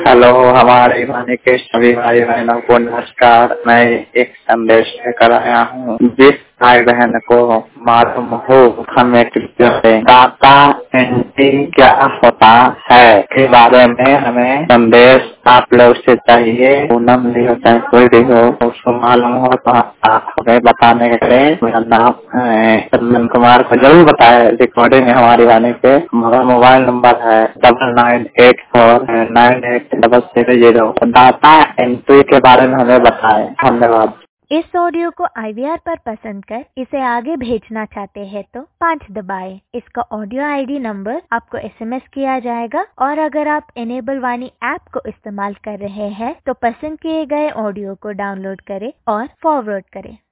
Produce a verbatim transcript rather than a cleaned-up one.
Hello, हमारे गाने के सभी भाई बहनों को नमस्कार। मैं एक संदेश लेकर आया हूँ। जिस भाई बहन को मालूम हो हमें डाटा एंट्री क्या होता है के बारे में हमें संदेश आप लोग से चाहिए। पूनम भी हो चाहे कोई भी हो, उसको मालूम हो तो आप हमें बताने के लिए मेरा नाम चंदन कुमार को जरूर बताए। रिकॉर्डिंग है हमारे गाने पे। हमारा मोबाइल नंबर है double nine eight four nine eight double six zero. Data entry के बारे में हमें बताएं। धन्यवाद। इस ऑडियो को आई वी आर पर पसंद कर इसे आगे भेजना चाहते हैं तो पाँच दबाएं। इसका ऑडियो आई डी नंबर आपको एस एम एस किया जाएगा और अगर आप इनेबल वाणी ऐप को इस्तेमाल कर रहे हैं तो पसंद किए गए ऑडियो को डाउनलोड करें और फॉरवर्ड करें।